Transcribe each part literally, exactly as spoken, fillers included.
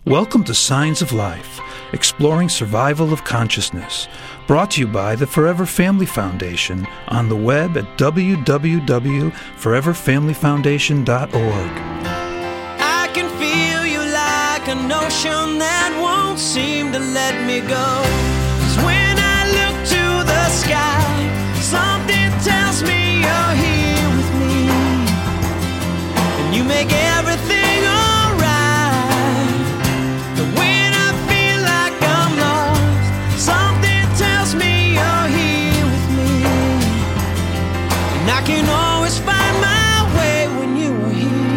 Welcome to Signs of Life, exploring survival of consciousness, brought to you by the Forever Family Foundation on the web at w w w dot forever family foundation dot org. I can feel you like an ocean that won't seem to let me go. 'Cause when I look to the sky, something tells me you're here with me, and you make everything I can always find my way when you are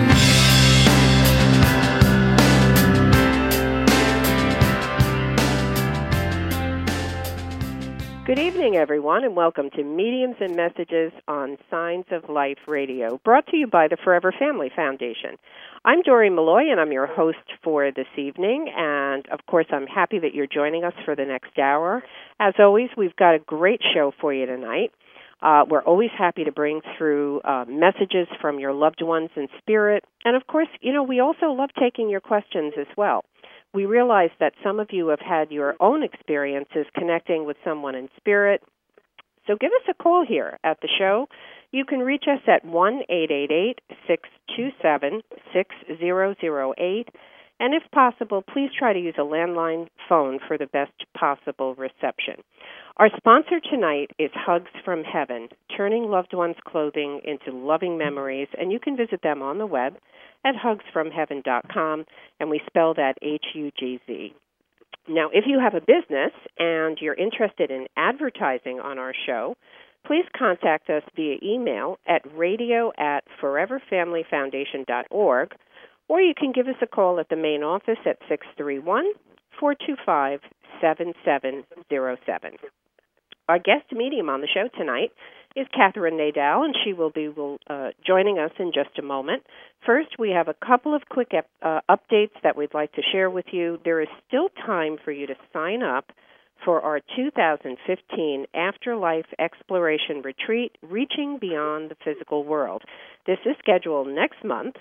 here. Good evening, everyone, and welcome to Mediums and Messages on Signs of Life Radio, brought to you by the Forever Family Foundation. I'm Doreen Malloy, and I'm your host for this evening, and of course, I'm happy that you're joining us for the next hour. As always, we've got a great show for you tonight. Uh, we're always happy to bring through uh, messages from your loved ones in spirit. And, of course, you know, we also love taking your questions as well. We realize that some of you have had your own experiences connecting with someone in spirit. So give us a call here at the show. You can reach us at one eight eight eight, six two seven, six zero zero eight. And if possible, please try to use a landline phone for the best possible reception. Our sponsor tonight is Hugs from Heaven, turning loved ones' clothing into loving memories, and you can visit them on the web at hugs from heaven dot com, and we spell that H U G Z. Now, if you have a business and you're interested in advertising on our show, please contact us via email at radio at forever family foundation dot org, or you can give us a call at the main office at six three one, four two five, seven seven zero seven. Our guest medium on the show tonight is Catherine Nadal, and she will be will, uh, joining us in just a moment. First, we have a couple of quick ep- uh, updates that we'd like to share with you. There is still time for you to sign up for our two thousand fifteen Afterlife Exploration Retreat, Reaching Beyond the Physical World. This is scheduled next month.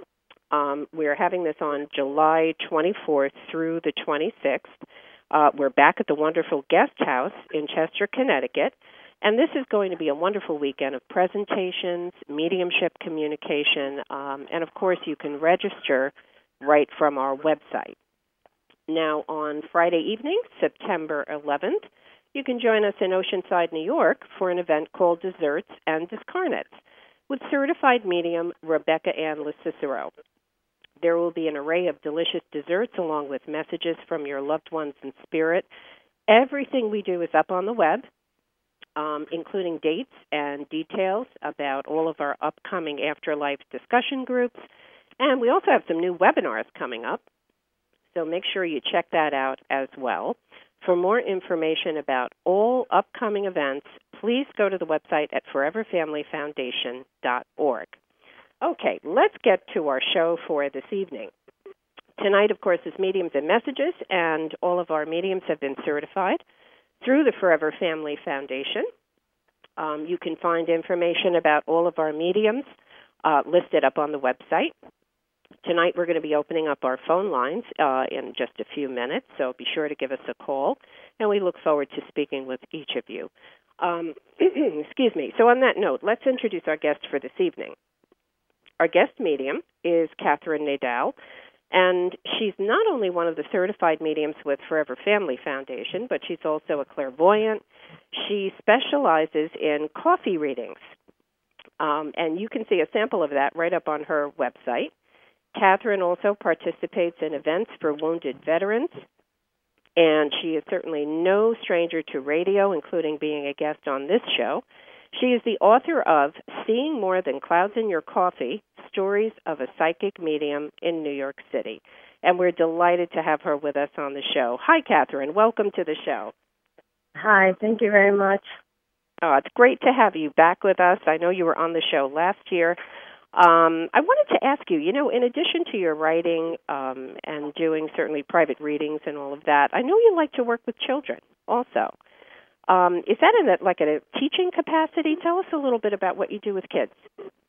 Um, we're having this on July twenty-fourth through the twenty-sixth. Uh, we're back at the wonderful guest house in Chester, Connecticut, and this is going to be a wonderful weekend of presentations, mediumship communication, um, and, of course, you can register right from our website. Now, on Friday evening, September eleventh, you can join us in Oceanside, New York, for an event called Desserts and Discarnates with certified medium Rebecca Ann LeCicero. There will be an array of delicious desserts along with messages from your loved ones in spirit. Everything we do is up on the web, um, including dates and details about all of our upcoming afterlife discussion groups. And we also have some new webinars coming up, so make sure you check that out as well. For more information about all upcoming events, please go to the website at forever family foundation dot org. Okay, let's get to our show for this evening. Tonight, of course, is Mediums and Messages, and all of our mediums have been certified through the Forever Family Foundation. Um, you can find information about all of our mediums uh, listed up on the website. Tonight, we're going to be opening up our phone lines uh, in just a few minutes, so be sure to give us a call, and we look forward to speaking with each of you. Um, excuse me. So on that note, let's introduce our guest for this evening. Our guest medium is Catherine Nadal, and she's not only one of the certified mediums with Forever Family Foundation, but she's also a clairvoyant. She specializes in coffee readings, um, and you can see a sample of that right up on her website. Catherine also participates in events for wounded veterans, and she is certainly no stranger to radio, including being a guest on this show. She is the author of Seeing More Than Clouds in Your Coffee, Stories of a Psychic Medium in New York City. And we're delighted to have her with us on the show. Hi, Catherine. Welcome to the show. Hi. Thank you very much. Oh, it's great to have you back with us. I know you were on the show last year. Um, I wanted to ask you, you know, in addition to your writing um, and doing certainly private readings and all of that, I know you like to work with children also. Um, is that in a, like in a teaching capacity? Tell us a little bit about what you do with kids.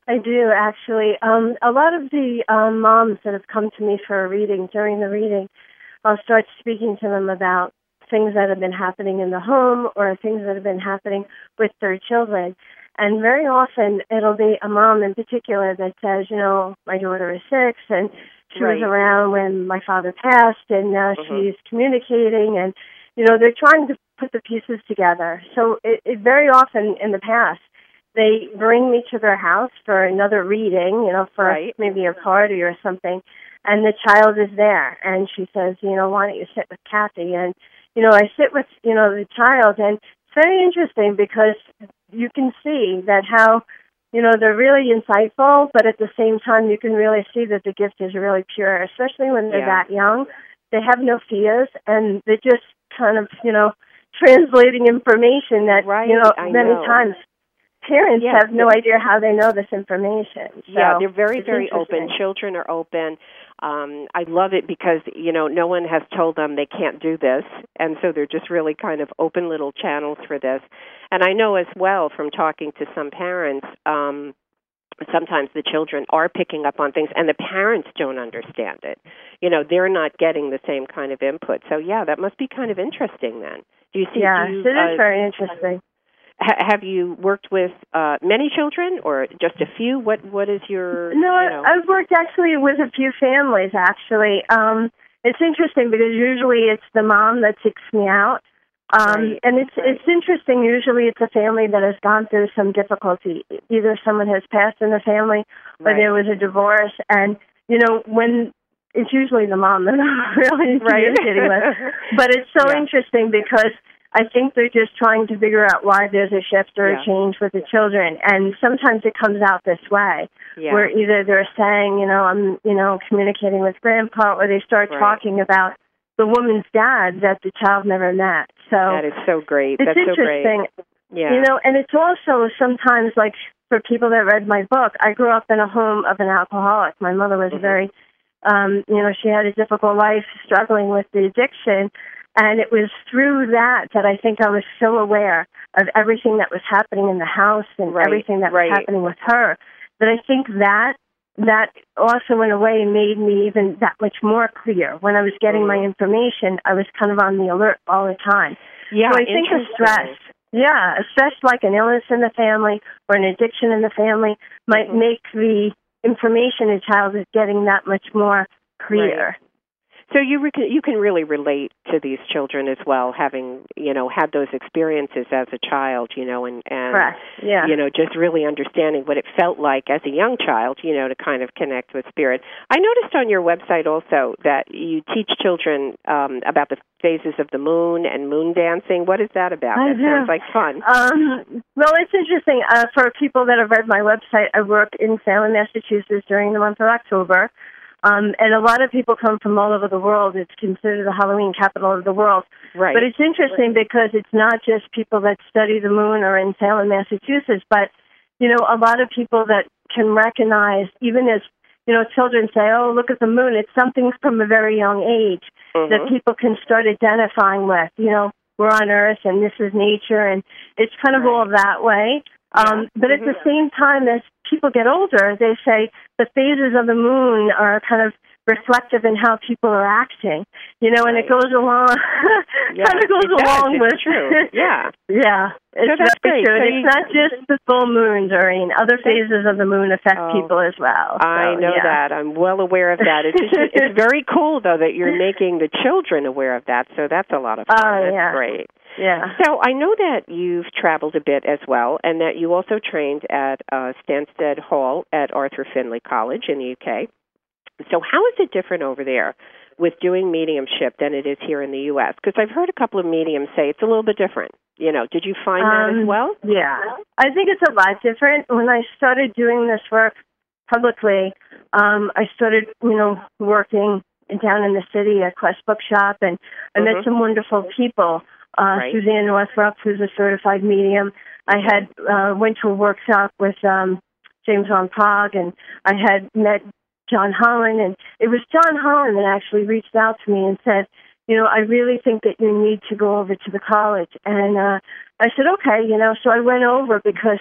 I do, actually. Um, a lot of the um, moms that have come to me for a reading, during the reading, I'll start speaking to them about things that have been happening in the home or things that have been happening with their children. And very often it'll be a mom in particular that says, you know, my daughter is six and she Right. was around when my father passed and now Mhm. she's communicating and, you know, they're trying to put the pieces together. So it, it very often in the past, they bring me to their house for another reading, you know, for Right. maybe a party or something, and the child is there and she says, you know, why don't you sit with Kathy? And, you know, I sit with, you know, the child, and it's very interesting because you can see that how, you know, they're really insightful, but at the same time you can really see that the gift is really pure, especially when they're Yeah. that young. They have no fears, and they're just kind of, you know, translating information that, Right, you know, I many know. times parents Yeah, have no idea how they know this information. So Yeah, they're very, it's very open. interesting. Children are open. Um, I love it because, you know, no one has told them they can't do this, and so they're just really kind of open little channels for this. And I know as well from talking to some parents, um, sometimes the children are picking up on things, and the parents don't understand it. You know, they're not getting the same kind of input. So, yeah, that must be kind of interesting then. Do you see? Yeah, do you, it is uh, very interesting. ha- have you worked with uh, many children or just a few? What What is your, No, you know? I- I've worked actually with a few families, actually. Um, it's interesting because usually it's the mom that seeks me out. Um, Right, and it's right. it's interesting. Usually it's a family that has gone through some difficulty. Either someone has passed in the family or Right. there was a divorce. And, you know, when it's usually the mom that I'm really Right. communicating with. But it's so Yeah. interesting because I think they're just trying to figure out why there's a shift or Yeah. a change with the children. And sometimes it comes out this way, Yeah. where either they're saying, you know, I'm, you know, communicating with grandpa, or they start Right. talking about the woman's dad that the child never met. So That is so great. it's That's so interesting. great. Yeah. You know, and it's also sometimes like for people that read my book, I grew up in a home of an alcoholic. My mother was Mhm. very, um, you know, she had a difficult life struggling with the addiction. And it was through that that I think I was so aware of everything that was happening in the house and Right, everything that right. was happening with her, that I think that that also in a way made me even that much more clear. When I was getting my Mhm. information, I was kind of on the alert all the time. Yeah, So I think the interesting. stress, yeah, a stress like an illness in the family or an addiction in the family might Mhm. make the information a child is getting that much more clear. So you re- you can really relate to these children as well, having, you know, had those experiences as a child, you know, and, and Correct, yeah. you know, just really understanding what it felt like as a young child, you know, to kind of connect with spirit. I noticed on your website also that you teach children um, about the phases of the moon and moon dancing. What is that about? I That do. sounds like fun. Um, well, it's interesting. Uh, for people that have read my website, I work in Salem, Massachusetts during the month of October. Um, and a lot of people come from all over the world. It's considered the Halloween capital of the world. Right. But it's interesting because it's not just people that study the moon or in Salem, Massachusetts, but, you know, a lot of people that can recognize, even as, you know, children say, oh, look at the moon. It's something from a very young age Mhm. that people can start identifying with. You know, we're on Earth and this is nature, and it's kind of Right. all that way. Um, Yeah. but at the Mhm. same time, as people get older, they say the phases of the moon are kind of reflective in how people are acting, you know, and Right. it goes along, Yeah, kind of goes it does. along It's with true. Yeah. yeah, it's that's very great. true. So And you- it's not just the full moon, Doreen. Other phases of the moon affect Oh, people as well. I So, know yeah. that. I'm well aware of that. It's just, it's very cool though that you're making the children aware of that. So that's a lot of fun. Oh, That's yeah. great. Yeah. So I know that you've traveled a bit as well, and that you also trained at uh, Stansted Hall at Arthur Findlay College in the U K. So how is it different over there with doing mediumship than it is here in the U S? Because I've heard a couple of mediums say it's a little bit different. You know, did you find that as Um, well? Yeah. I think it's a lot different. When I started doing this work publicly, um, I started, you know, working down in the city at Quest Bookshop, and I Mhm. met some wonderful people. Uh, Right. Suzanne Northrup, who's a certified medium. I had uh, went to a workshop with um, James Van Prague, and I had met John Holland, and it was John Holland that actually reached out to me and said, you know, I really think that you need to go over to the college. And uh, I said, okay, you know, so I went over because,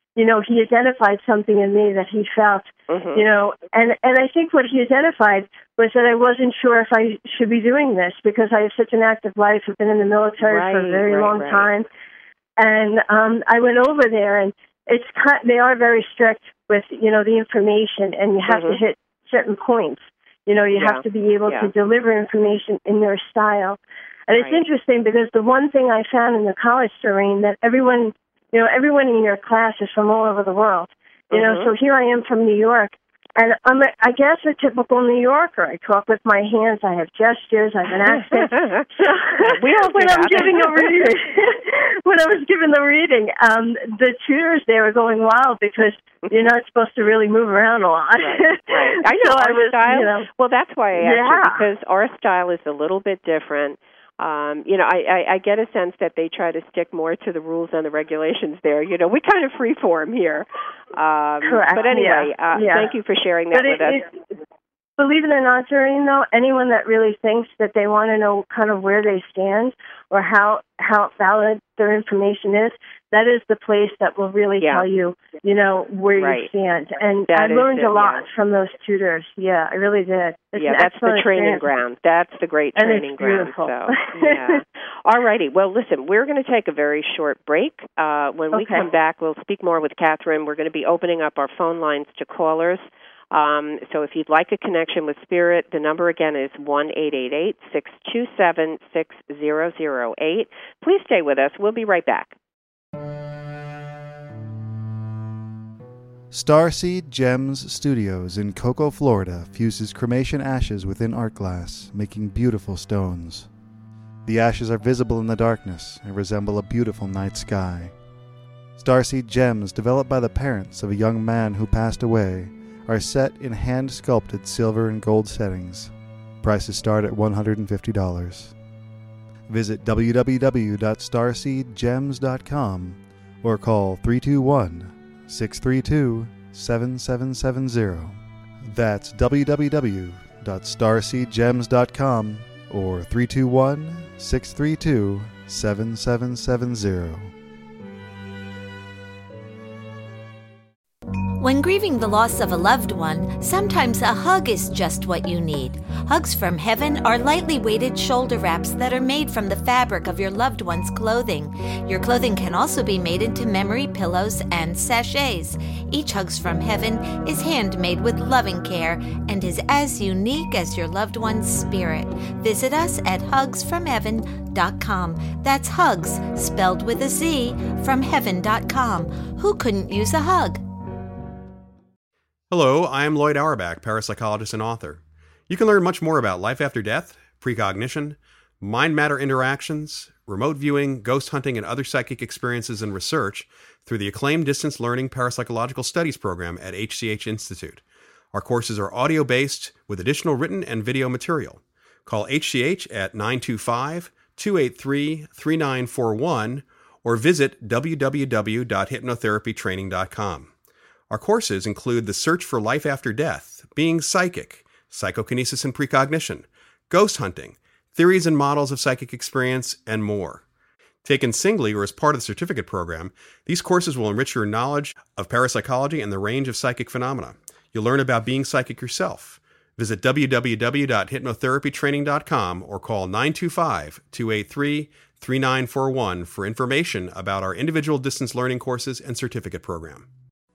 you know, he identified something in me that he felt, mm-hmm. you know, and, and I think what he identified was that I wasn't sure if I should be doing this because I have such an active life. I've been in the military right, for a very right, long right. time. And um, I went over there, and it's they are very strict with, you know, the information, and you have mm-hmm. to hit certain points. You know, you yeah. have to be able yeah. to deliver information in their style. And it's right. interesting because the one thing I found in the college, Doreen, that everyone, you know, everyone in your class is from all over the world. You mm-hmm. know, so here I am from New York. And I'm, a, I guess, a typical New Yorker. I talk with my hands. I have gestures. I have an accent. So we all when do I'm that. giving a reading, when I was giving the reading, um, the tutors they were going wild because you're not supposed to really move around a lot. Right, right. I know so our I was, style. You know, well, that's why I asked yeah. you, because our style is a little bit different. Um, you know, I, I, I get a sense that they try to stick more to the rules and the regulations there. You know, we kind of freeform here. Um, Correct. But anyway, yeah. Uh, yeah. thank you for sharing that but with it, us. It, believe it or not, Doreen, though, anyone that really thinks that they want to know kind of where they stand or how how valid their information is, that is the place that will really yeah. tell you, you know, where right. you stand. And that I learned it, a lot yeah. from those tutors. Yeah, I really did. It's yeah, that's the training experience. ground. That's the great and training it's ground. beautiful. So, yeah. All righty. Well, listen, we're going to take a very short break. Uh, when we okay. come back, we'll speak more with Catherine. We're going to be opening up our phone lines to callers. Um, so if you'd like a connection with Spirit, the number again is one eight eight eight, six two seven, six zero zero eight. Please stay with us. We'll be right back. Starseed Gems Studios in Cocoa, Florida fuses cremation ashes within art glass, making beautiful stones. The ashes are visible in the darkness and resemble a beautiful night sky. Starseed Gems, developed by the parents of a young man who passed away, are set in hand-sculpted silver and gold settings. Prices start at one hundred fifty dollars. Visit w w w dot starseed gems dot com or call three two one, six three two, seven seven seven zero. That's w w w dot starseed gems dot com or three two one, six three two, seven seven seven zero. When grieving the loss of a loved one, sometimes a hug is just what you need. Hugs from Heaven are lightly weighted shoulder wraps that are made from the fabric of your loved one's clothing. Your clothing can also be made into memory pillows and sachets. Each Hugs from Heaven is handmade with loving care and is as unique as your loved one's spirit. Visit us at hugs from heaven dot com. That's Hugs, spelled with a Z, from heaven dot com. Who couldn't use a hug? Hello, I am Lloyd Auerbach, parapsychologist and author. You can learn much more about life after death, precognition, mind-matter interactions, remote viewing, ghost hunting, and other psychic experiences and research through the acclaimed Distance Learning Parapsychological Studies program at H C H Institute. Our courses are audio-based with additional written and video material. Call H C H at nine two five, two eight three, three nine four one or visit w w w dot hypnotherapy training dot com. Our courses include The Search for Life After Death, Being Psychic, Psychokinesis and Precognition, Ghost Hunting, Theories and Models of Psychic Experience, and more. Taken singly or as part of the certificate program, these courses will enrich your knowledge of parapsychology and the range of psychic phenomena. You'll learn about being psychic yourself. Visit w w w dot hypnotherapy training dot com or call nine two five, two eight three, three nine four one for information about our individual distance learning courses and certificate program.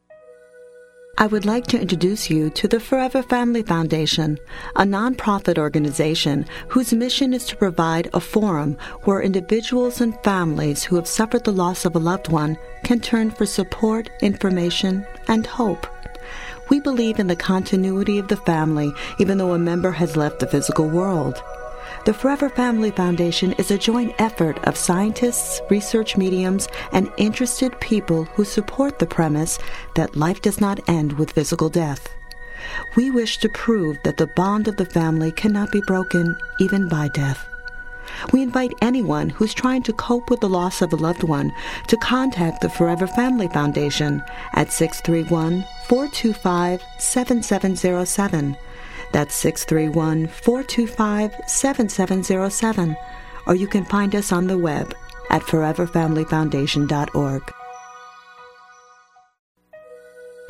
I would like to introduce you to the Forever Family Foundation, a nonprofit organization whose mission is to provide a forum where individuals and families who have suffered the loss of a loved one can turn for support, information, and hope. We believe in the continuity of the family, even though a member has left the physical world. The Forever Family Foundation is a joint effort of scientists, research mediums, and interested people who support the premise that life does not end with physical death. We wish to prove that the bond of the family cannot be broken even by death. We invite anyone who's trying to cope with the loss of a loved one to contact the Forever Family Foundation at six three one, four two five, seven seven zero seven. That's six three one, four two five, seven seven zero seven. Or you can find us on the web at forever family foundation dot org.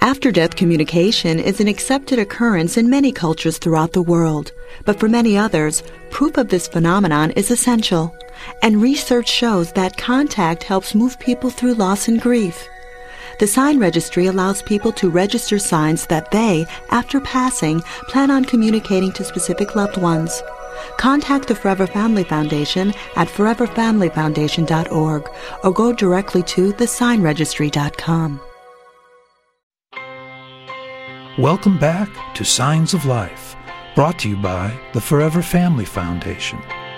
After-death communication is an accepted occurrence in many cultures throughout the world, but for many others, proof of this phenomenon is essential, and research shows that contact helps move people through loss and grief. The Sign Registry allows people to register signs that they, after passing, plan on communicating to specific loved ones. Contact the Forever Family Foundation at forever family foundation dot org or go directly to the sign registry dot com. Welcome back to Signs of Life, brought to you by the Forever Family Foundation.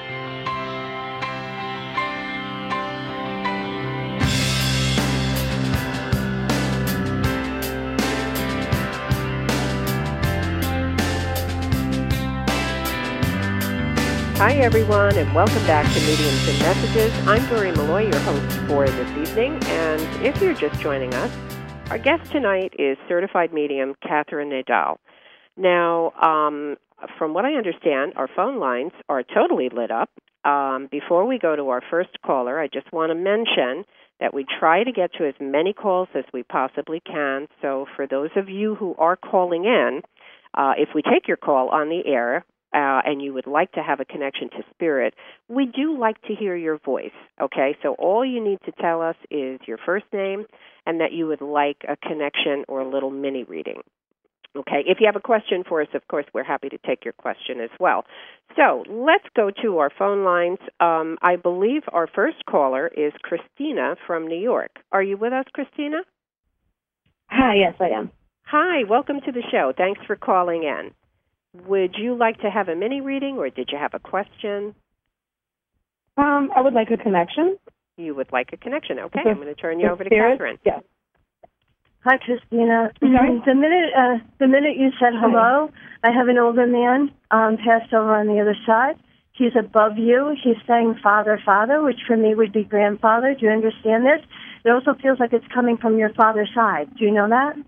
Hi, everyone, and welcome back to Mediums and Messages. I'm Dory Malloy, your host for this evening, and if you're just joining us, our guest tonight is certified medium Catherine Nadal. Now, um, from what I understand, our phone lines are totally lit up. Um, before we go to our first caller, I just want to mention that we try to get to as many calls as we possibly can. So for those of you who are calling in, uh, if we take your call on the air, Uh, and you would like to have a connection to Spirit, we do like to hear your voice, okay? So all you need to tell us is your first name and that you would like a connection or a little mini reading, okay? If you have a question for us, of course, we're happy to take your question as well. So let's go to our phone lines. Um, I believe our first caller is Christina from New York. Are you with us, Christina? Hi, yes, I am. Hi, welcome to the show. Thanks for calling in. Would you like to have a mini reading, or did you have a question? Um, I would like a connection. You would like a connection. Okay, The, I'm going to turn you over to spirit? Catherine. Yes. Hi, Christina. Sorry? The minute uh, the minute you said hello, I have an older man um, passed over on the other side. He's above you. He's saying father, father, which for me would be grandfather. Do you understand this? It also feels like it's coming from your father's side. Do you know that?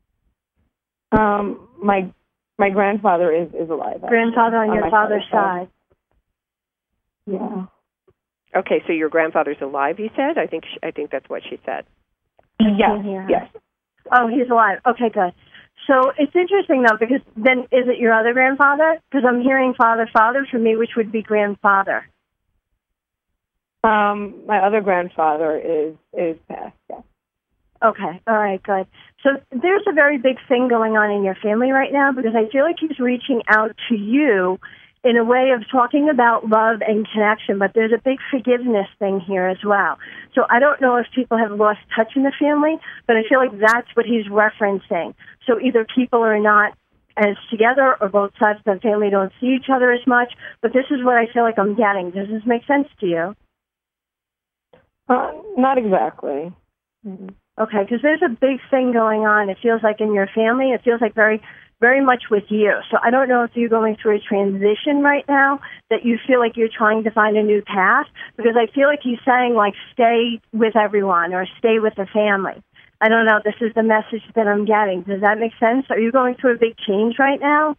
Um, my my grandfather is, is alive. Actually, grandfather on, on your father's, father's side. side. Yeah. Okay, so your grandfather's alive, you said? I think she, I think that's what she said. Yes, yes. Oh, he's alive. Okay, good. So it's interesting, though, because then is it your other grandfather? Because I'm hearing father, father for me, which would be grandfather. Um, my other grandfather is, is passed, yes. Okay, all right, good. So there's a very big thing going on in your family right now because I feel like he's reaching out to you in a way of talking about love and connection, but there's a big forgiveness thing here as well. So I don't know if people have lost touch in the family, but I feel like that's what he's referencing. So either people are not as together or both sides of the family don't see each other as much, but this is what I feel like I'm getting. Does this make sense to you? Uh, not exactly. Mm-hmm. Okay, because there's a big thing going on. It feels like in your family. It feels like very, very much with you. So I don't know if you're going through a transition right now, that you feel like you're trying to find a new path, because I feel like he's saying, like, stay with everyone or stay with the family. I don't know. This is the message that I'm getting. Does that make sense? Are you going through a big change right now?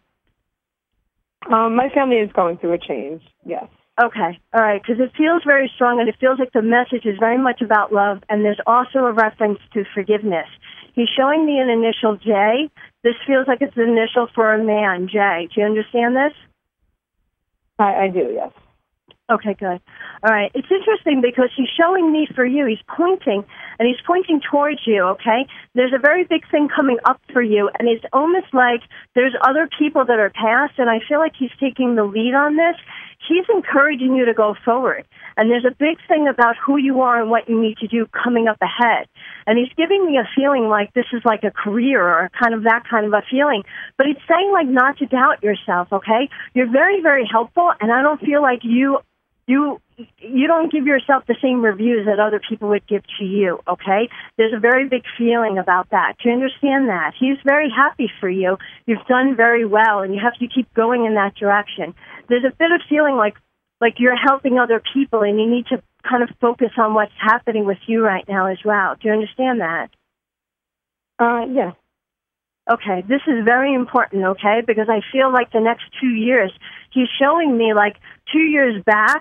Um, my family is going through a change, yes. Okay, all right, because it feels very strong, and it feels like the message is very much about love, and there's also a reference to forgiveness. He's showing me an initial J. This feels like it's an initial for a man, J. Do you understand this? I, I do, yes. Okay, good. All right. It's interesting because he's showing me for you. He's pointing, and he's pointing towards you, okay? There's a very big thing coming up for you, and it's almost like there's other people that are past, and I feel like he's taking the lead on this. He's encouraging you to go forward, and there's a big thing about who you are and what you need to do coming up ahead. And he's giving me a feeling like this is like a career or kind of that kind of a feeling, but it's saying like not to doubt yourself, okay? You're very, very helpful, and I don't feel like you You you don't give yourself the same reviews that other people would give to you, okay? There's a very big feeling about that. Do you understand that? He's very happy for you. You've done very well, and you have to keep going in that direction. There's a bit of feeling like like you're helping other people, and you need to kind of focus on what's happening with you right now as well. Do you understand that? Uh, yeah. Okay, this is very important, okay, because I feel like the next two years, he's showing me like two years back,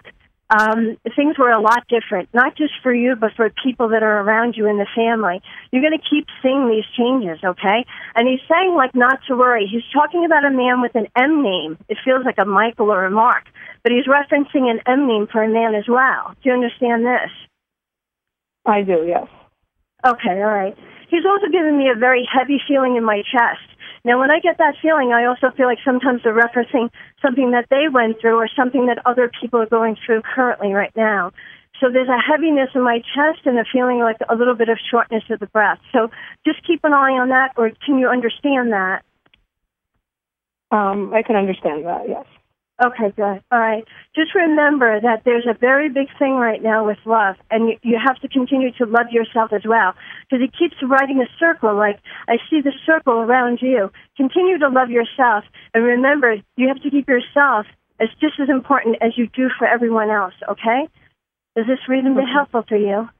um, things were a lot different, not just for you, but for people that are around you in the family. You're going to keep seeing these changes, okay? And he's saying, like, not to worry. He's talking about a man with an M name. It feels like a Michael or a Mark, but he's referencing an M name for a man as well. Do you understand this? I do, yes. Okay, all right. He's also giving me a very heavy feeling in my chest. Now, when I get that feeling, I also feel like sometimes they're referencing something that they went through or something that other people are going through currently right now. So there's a heaviness in my chest and a feeling like a little bit of shortness of the breath. So just keep an eye on that, or can you understand that? Um, I can understand that, yes. Okay, good. All right. Just remember that there's a very big thing right now with love, and you, you have to continue to love yourself as well. Because it keeps writing a circle, like I see the circle around you. Continue to love yourself, and remember, you have to keep yourself as just as important as you do for everyone else, okay? Does this reading be helpful for you?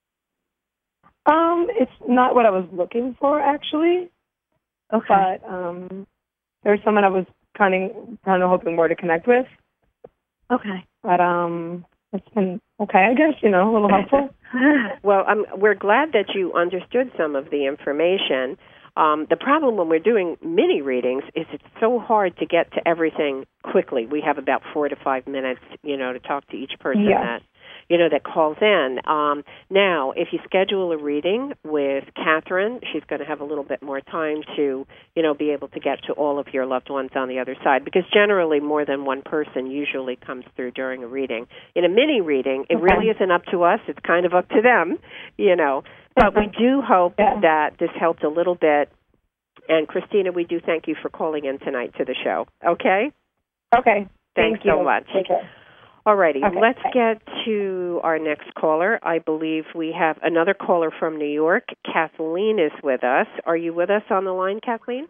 Um, it's not what I was looking for, actually. Okay. But um, there's someone I was kind of kind of hoping more to connect with. Okay. But um, it's been okay, I guess, you know, a little helpful. Well, um, we're glad that you understood some of the information. Um, the problem when we're doing mini readings is it's so hard to get to everything quickly. We have about four to five minutes, you know, to talk to each person Yes. that, you know, that calls in. Um, now, if you schedule a reading with Catherine, she's going to have a little bit more time to, you know, be able to get to all of your loved ones on the other side, because generally more than one person usually comes through during a reading. In a mini reading, it Okay. really isn't up to us. It's kind of up to them, you know. But we do hope Yeah. that this helped a little bit. And, Christina, we do thank you for calling in tonight to the show. Okay? Okay. Thanks Thank you. so much. Take care. All righty. Okay, Let's bye. get to our next caller. I believe we have another caller from New York. Kathleen is with us. Are you with us on the line, Kathleen?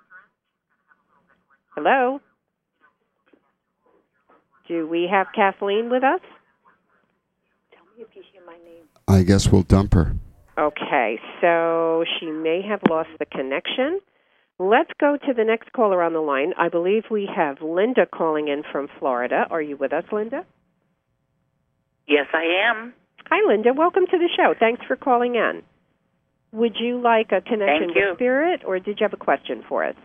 Hello? Do we have Kathleen with us? Tell me if you hear my name. I guess we'll dump her. Okay, so she may have lost the connection. Let's go to the next caller on the line. I believe we have Linda calling in from Florida. Are you with us, Linda? Yes, I am. Hi, Linda. Welcome to the show. Thanks for calling in. Would you like a connection Thank you. with Spirit, or did you have a question for us?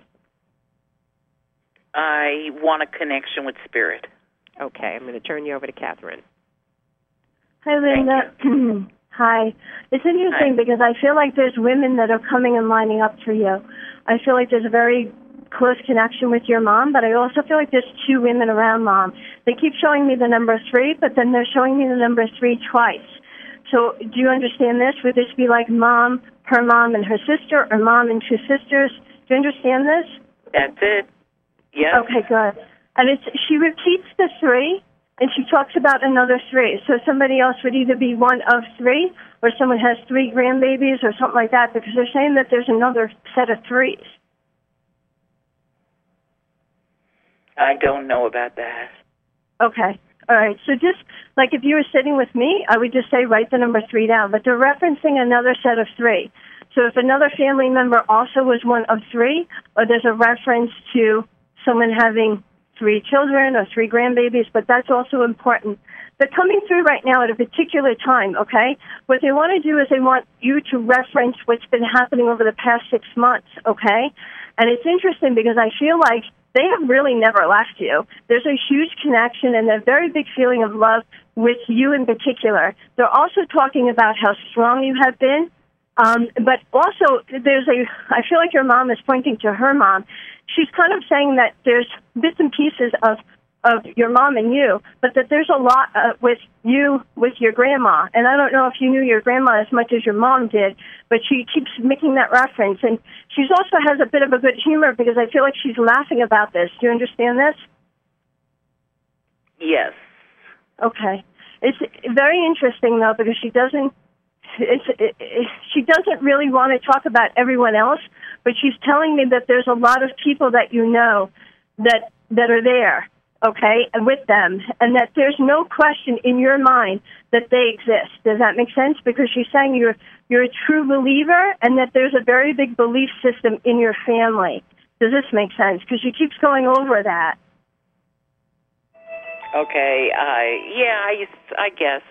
I want a connection with Spirit. Okay, I'm going to turn you over to Catherine. Hi, Linda. Hi. It's interesting Hi. because I feel like there's women that are coming and lining up for you. I feel like there's a very close connection with your mom, but I also feel like there's two women around Mom. They keep showing me the number three, but then they're showing me the number three twice. So do you understand this? Would this be like Mom, her mom, and her sister, or Mom and two sisters? Do you understand this? That's it. Yes. Okay, good. And it's she repeats the three, and she talks about another three. So somebody else would either be one of three, or someone has three grandbabies, or something like that, because they're saying that there's another set of threes. I don't know about that. Okay. All right. So just like if you were sitting with me, I would just say write the number three down. But they're referencing another set of three. So if another family member also was one of three, or there's a reference to someone having three children or three grandbabies, but that's also important. They're coming through right now at a particular time, okay? What they want to do is they want you to reference what's been happening over the past six months, okay? And it's interesting because I feel like they have really never left you. There's a huge connection and a very big feeling of love with you in particular. They're also talking about how strong you have been, um, but also there's a, I feel like your mom is pointing to her mom. She's kind of saying that there's bits and pieces of, of your mom and you, but that there's a lot uh, with you, with your grandma. And I don't know if you knew your grandma as much as your mom did, but she keeps making that reference. And she also has a bit of a good humor because I feel like she's laughing about this. Do you understand this? Yes. Okay. It's very interesting, though, because she doesn't, it's, it, it, she doesn't really want to talk about everyone else, but she's telling me that there's a lot of people that you know that that are there, okay, and with them, and that there's no question in your mind that they exist. Does that make sense? Because she's saying you're you're a true believer, and that there's a very big belief system in your family. Does this make sense? Because she keeps going over that. Okay. I yeah. I used- I guess.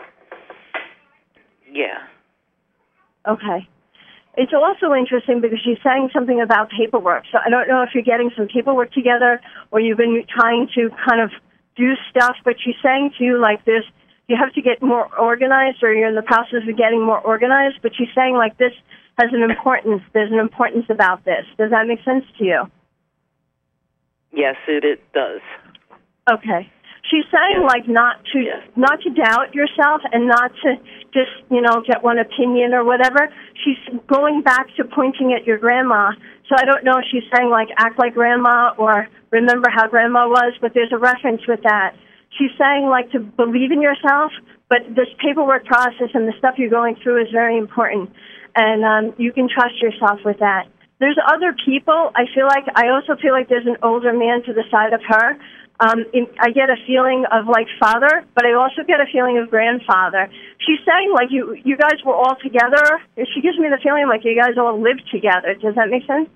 Yeah. Okay. It's also interesting because she's saying something about paperwork. So I don't know if you're getting some paperwork together or you've been trying to kind of do stuff, but she's saying to you like this, you have to get more organized or you're in the process of getting more organized, but she's saying like this has an importance. There's an importance about this. Does that make sense to you? Yes, it, it does. Okay. She's saying Yes. like not to Yes. not to doubt yourself and not to just, you know, get one opinion or whatever. She's going back to pointing at your grandma. So I don't know if she's saying like act like grandma or remember how grandma was, but there's a reference with that. She's saying like to believe in yourself, but this paperwork process and the stuff you're going through is very important. And um, you can trust yourself with that. There's other people. I feel like, I also feel like there's an older man to the side of her. Um, in, I get a feeling of like father, but I also get a feeling of grandfather. She's saying like you, you guys were all together. She gives me the feeling like you guys all lived together. Does that make sense?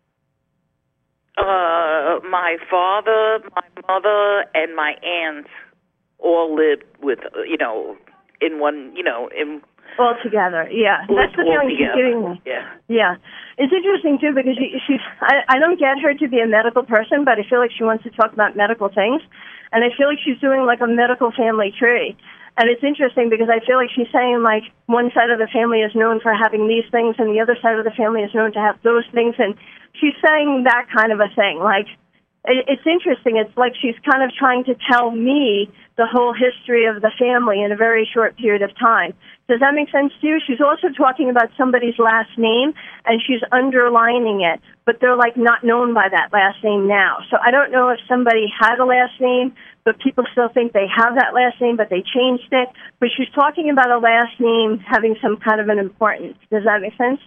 Uh, my father, my mother, and my aunts all lived with, uh, you know, in one, you know, in All together, yeah. That's the all feeling she's together. giving me. Yeah. Yeah. It's interesting, too, because she, she's, I, I don't get her to be a medical person, but I feel like she wants to talk about medical things. And I feel like she's doing, like, a medical family tree. And it's interesting because I feel like she's saying, like, one side of the family is known for having these things and the other side of the family is known to have those things. And she's saying that kind of a thing. Like, it, it's interesting. It's like she's kind of trying to tell me the whole history of the family in a very short period of time. Does that make sense to you? She's also talking about somebody's last name, and she's underlining it, but they're, like, not known by that last name now. So I don't know if somebody had a last name, but people still think they have that last name, but they changed it. But she's talking about a last name having some kind of an importance. Does that make sense?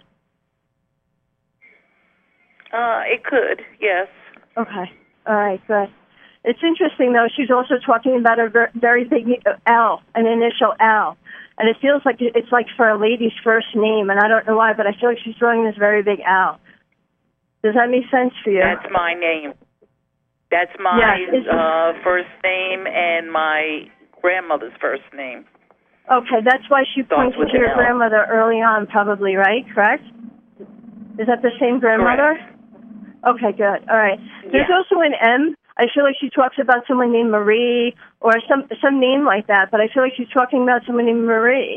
Uh, it could, yes. Okay. All right, good. It's interesting, though. She's also talking about a ver- very big L, an initial L. And it feels like it's like for a lady's first name, and I don't know why, but I feel like she's drawing this very big L. Does that make sense for you? That's my name. That's my Yes. uh, first name and my grandmother's first name. Okay, that's why she Starts pointed with to your an L. grandmother early on, probably, right? Correct? Is that the same grandmother? Okay, good. All right. There's Yeah. also an M. I feel like she talks about someone named Marie or some some name like that, but I feel like she's talking about someone named Marie.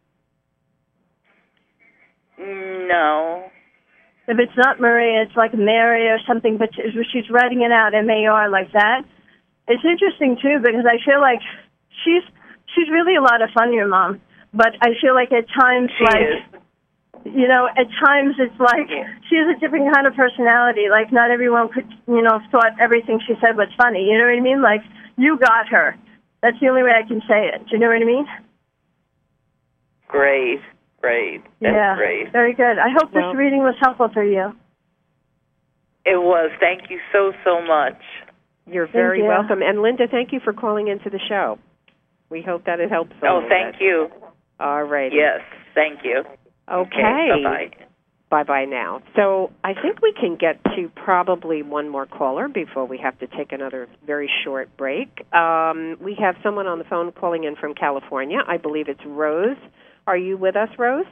No. If it's not Marie, it's like Mary or something, but she's writing it out, M A R, like that. It's interesting, too, because I feel like she's she's really a lot of fun, your mom. But I feel like at times, She like, is. you know, at times it's like she has a different kind of personality. Like, not everyone could, you know, thought everything she said was funny. You know what I mean? Like, you got her. That's the only way I can say it. Do you know what I mean? Great. Great. That's yeah. great. Very good. I hope Well- this reading was helpful for you. It was. Thank you so, so much. You're very you. welcome. And Linda, thank you for calling into the show. We hope that it helps. a Oh, little thank bit. you. All right. Yes, thank you. Okay. Bye-bye. Bye-bye now. So I think we can get to probably one more caller before we have to take another very short break. Um, we have someone on the phone calling in from California. I believe it's Rose. Are you with us, Rose?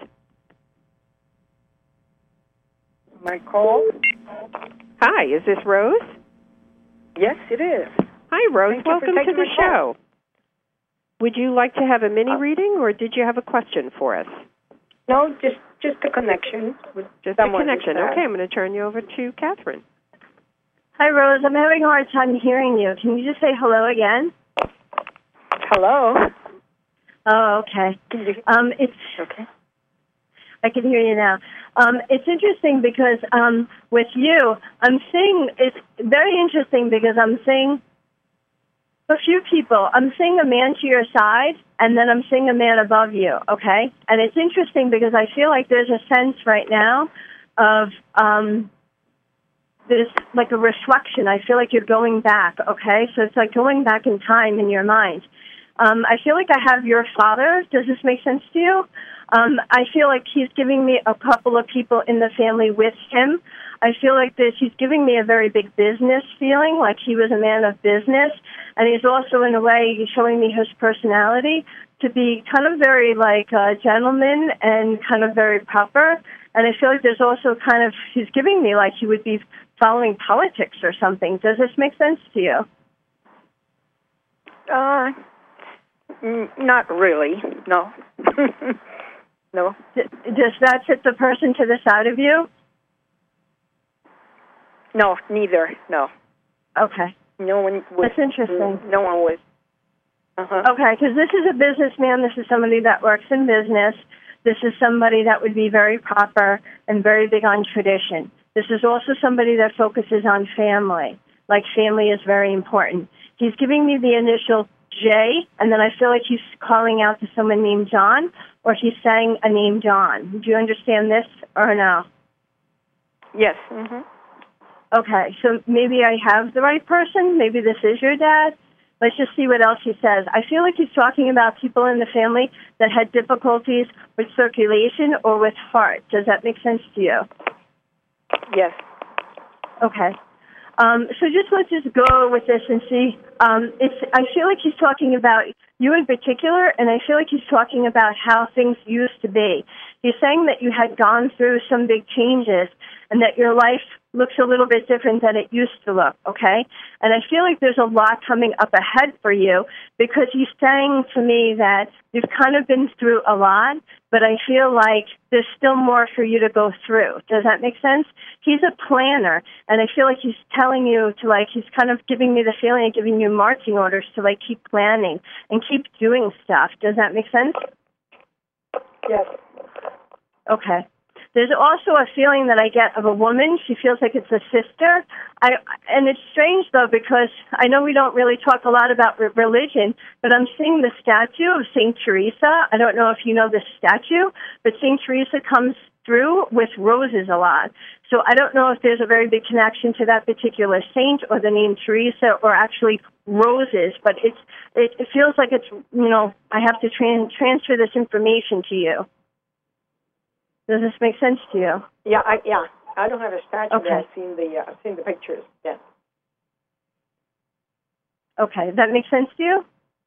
My call? Hi, is this Rose? Yes, it is. Hi, Rose. Thank you for Welcome to taking the my call. show. Would you like to have a mini Uh, reading, or did you have a question for us? No, just just a connection with Just a someone connection. who's, uh, Okay, I'm going to turn you over to Catherine. Hi, Rose. I'm having a hard time hearing you. Can you just say hello again? Hello. Oh, okay. Can you, Um, it's okay. I can hear you now. Um, it's interesting because um, with you, I'm seeing, it's very interesting because I'm seeing a few people. I'm seeing a man to your side, and then I'm seeing a man above you, okay? And it's interesting because I feel like there's a sense right now of um, there's like a reflection. I feel like you're going back, okay? So it's like going back in time in your mind. Um, I feel like I have your father. Does this make sense to you? Um, I feel like he's giving me a couple of people in the family with him. I feel like this. He's giving me a very big business feeling, like he was a man of business. And he's also, in a way, showing me his personality to be kind of very like a gentleman and kind of very proper. And I feel like there's also kind of, he's giving me like he would be following politics or something. Does this make sense to you? Uh, n- not really, no. No. D- does that fit the person to the side of you? No, neither, no. Okay. No one would. That's interesting. No one would. Uh-huh. Okay, because this is a businessman. This is somebody that works in business. This is somebody that would be very proper and very big on tradition. This is also somebody that focuses on family. Like, family is very important. He's giving me the initial J, and then I feel like he's calling out to someone named John, or he's saying a name John. Do you understand this or no? Yes. Mm-hmm. Okay, so maybe I have the right person. Maybe this is your dad. Let's just see what else he says. I feel like he's talking about people in the family that had difficulties with circulation or with heart. Does that make sense to you? Yes. Okay. Um, so just let's just go with this and see. Um, it's. I feel like he's talking about you in particular, and I feel like he's talking about how things used to be. He's saying that you had gone through some big changes and that your life looks a little bit different than it used to look, okay? And I feel like there's a lot coming up ahead for you because he's saying to me that you've kind of been through a lot, but I feel like there's still more for you to go through. Does that make sense? He's a planner, and I feel like he's telling you to, like, he's kind of giving me the feeling of giving you marching orders to, like, keep planning and keep doing stuff. Does that make sense? Yes. Okay. There's also a feeling that I get of a woman. She feels like it's a sister. I, and it's strange, though, because I know we don't really talk a lot about re- religion, but I'm seeing the statue of Saint Teresa. I don't know if you know this statue, but Saint Teresa comes through with roses a lot. So I don't know if there's a very big connection to that particular saint or the name Teresa or actually roses, but it's it, it feels like it's, you know, I have to tran- transfer this information to you. Does this make sense to you? Yeah, I, yeah. I don't have a statue, Okay. but I've seen the uh, I've seen the pictures. Yes. Okay, does that make sense to you?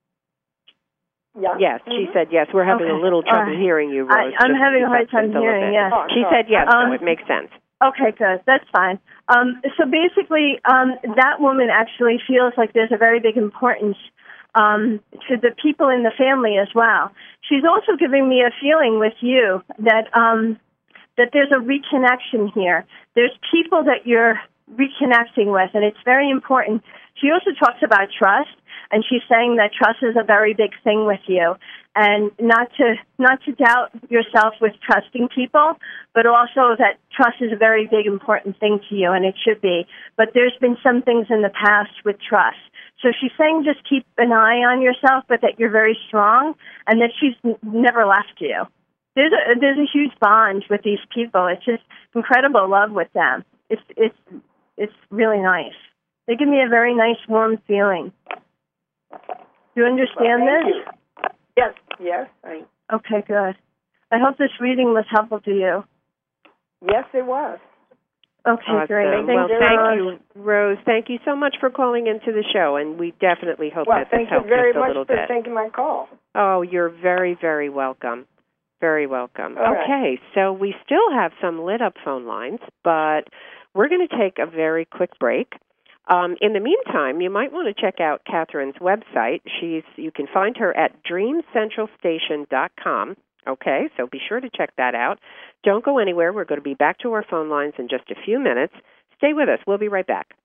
Yeah. Yes, Mm-hmm. she said yes. We're having Okay. a little trouble All right. hearing you, Rose. I, I'm just- having a hard just time a little hearing, bit. yes. Oh, She sorry. said yes, Um, so it makes sense. Okay, good. That's fine. Um, so basically, um, that woman actually feels like there's a very big importance um, to the people in the family as well. She's also giving me a feeling with you that um, that there's a reconnection here. There's people that you're reconnecting with, and it's very important. She also talks about trust, and she's saying that trust is a very big thing with you, and not to not to doubt yourself with trusting people, but also that trust is a very big, important thing to you, and it should be. But there's been some things in the past with trust. So she's saying just keep an eye on yourself, but that you're very strong, and that she's n- never left you. There's a there's a huge bond with these people. It's just incredible love with them. It's it's it's really nice. They give me a very nice, warm feeling. Do you understand Well, thank this? you. Yes. Yes. I, Okay, good. I hope this reading was helpful to you. yes, it was. Okay, Awesome. great. Well, you, thank Rose. you, Rose. Thank you so much for calling into the show, and we definitely hope Well, that this thank you helped very just a much little for bit. taking my call. Oh, you're very, very welcome. Very welcome. All right. Okay, so we still have some lit up phone lines, but we're going to take a very quick break. Um, in the meantime, you might want to check out Catherine's website. She's you can find her at dream central station dot com. Okay, so be sure to check that out. Don't go anywhere. We're going to be back to our phone lines in just a few minutes. Stay with us. We'll be right back.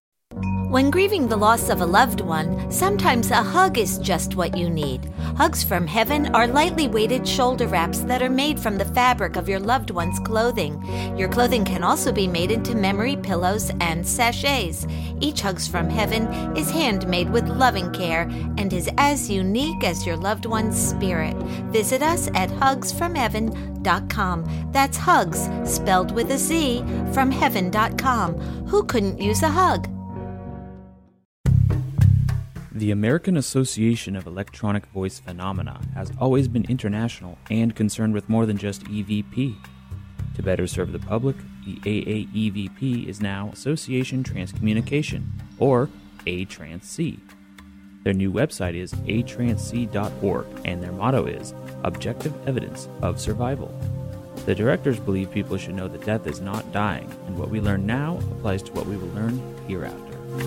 When grieving the loss of a loved one, sometimes a hug is just what you need. Hugs from Heaven are lightly weighted shoulder wraps that are made from the fabric of your loved one's clothing. Your clothing can also be made into memory pillows and sachets. Each Hugs from Heaven is handmade with loving care and is as unique as your loved one's spirit. Visit us at hugs from heaven dot com. That's hugs, spelled with a Z, from heaven dot com. Who couldn't use a hug? The American Association of Electronic Voice Phenomena has always been international and concerned with more than just E V P. To better serve the public, the A A E V P is now Association Transcommunication, or A Trans C. Their new website is a trans c dot org, and their motto is Objective Evidence of Survival. The directors believe people should know that death is not dying, and what we learn now applies to what we will learn hereafter.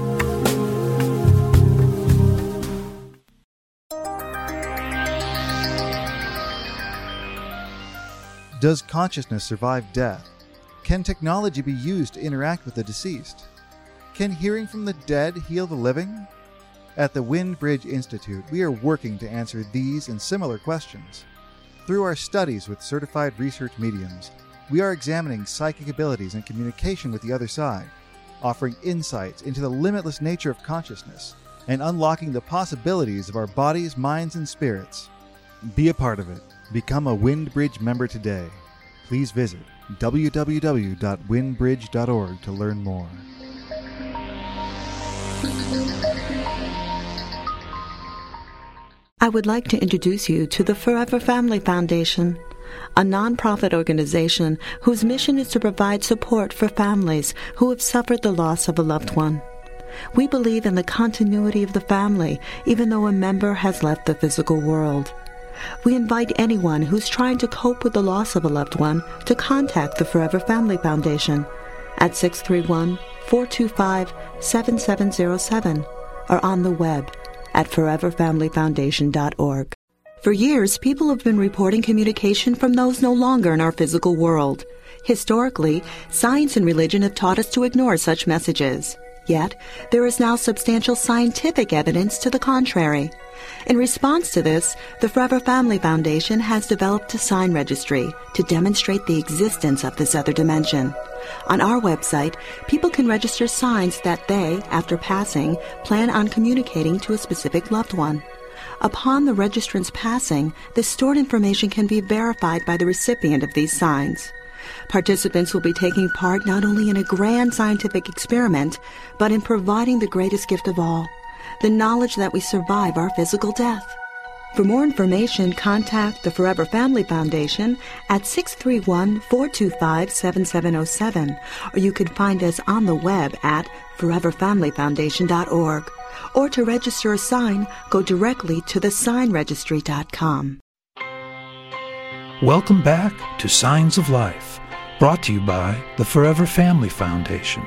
Does consciousness survive death? Can technology be used to interact with the deceased? Can hearing from the dead heal the living? At the Windbridge Institute, we are working to answer these and similar questions. Through our studies with certified research mediums, we are examining psychic abilities and communication with the other side, offering insights into the limitless nature of consciousness, and unlocking the possibilities of our bodies, minds, and spirits. Be a part of it. Become a Windbridge member today. Please visit w w w dot windbridge dot org to learn more. I would like to introduce you to the Forever Family Foundation, a nonprofit organization whose mission is to provide support for families who have suffered the loss of a loved one. We believe in the continuity of the family, even though a member has left the physical world. We invite anyone who's trying to cope with the loss of a loved one to contact the Forever Family Foundation at six three one, four two five, seven seven zero seven or on the web at forever family foundation dot org. For years, people have been reporting communication from those no longer in our physical world. Historically, science and religion have taught us to ignore such messages. Yet, there is now substantial scientific evidence to the contrary. In response to this, the Forever Family Foundation has developed a sign registry to demonstrate the existence of this other dimension. On our website, people can register signs that they, after passing, plan on communicating to a specific loved one. Upon the registrant's passing, the stored information can be verified by the recipient of these signs. Participants will be taking part not only in a grand scientific experiment, but in providing the greatest gift of all, the knowledge that we survive our physical death. For more information, contact the Forever Family Foundation at six three one, four two five, seven seven zero seven, or you can find us on the web at forever family foundation dot org. Or to register a sign, go directly to the sign registry dot com. Welcome back to Signs of Life, brought to you by the Forever Family Foundation.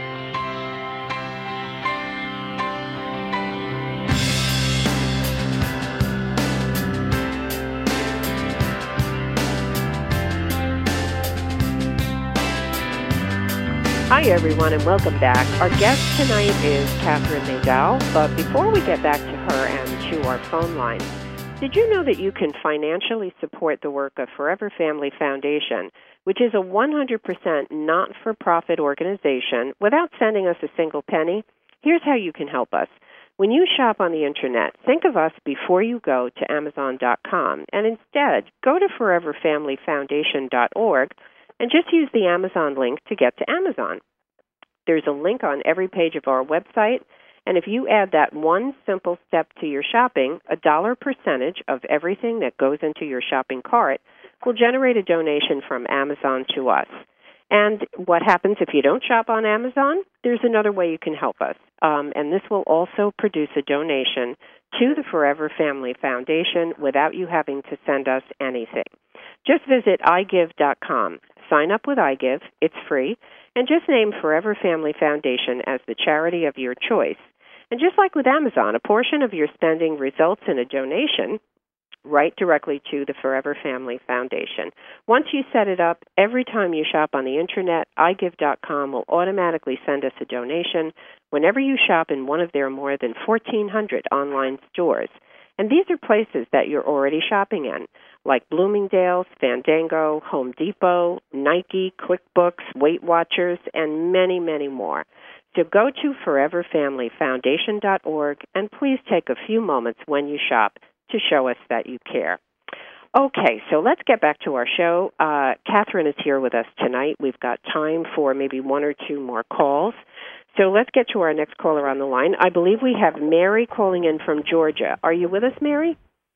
Hi, everyone, and welcome back. Our guest tonight is Catherine Nadal, but before we get back to her and to our phone line, did you know that you can financially support the work of Forever Family Foundation, which is a one hundred percent not-for-profit organization, without sending us a single penny? Here's how you can help us. When you shop on the Internet, think of us before you go to amazon dot com, and instead go to forever family foundation dot org and just use the Amazon link to get to Amazon. There's a link on every page of our website, and if you add that one simple step to your shopping, a dollar percentage of everything that goes into your shopping cart will generate a donation from Amazon to us. And what happens if you don't shop on Amazon? There's another way you can help us, um, and this will also produce a donation to the Forever Family Foundation without you having to send us anything. Just visit i give dot com. Sign up with iGive, it's free, and just name Forever Family Foundation as the charity of your choice. And just like with Amazon, a portion of your spending results in a donation right directly to the Forever Family Foundation. Once you set it up, every time you shop on the Internet, i give dot com will automatically send us a donation whenever you shop in one of their more than fourteen hundred online stores. And these are places that you're already shopping in, like Bloomingdale's, Fandango, Home Depot, Nike, QuickBooks, Weight Watchers, and many, many more. So go to forever family foundation dot org and please take a few moments when you shop to show us that you care. Okay, so let's get back to our show. Uh, Catherine is here with us tonight. We've got time for maybe one or two more calls. So let's get to our next caller on the line. I believe we have Mary calling in from Georgia. Are you with us, Mary?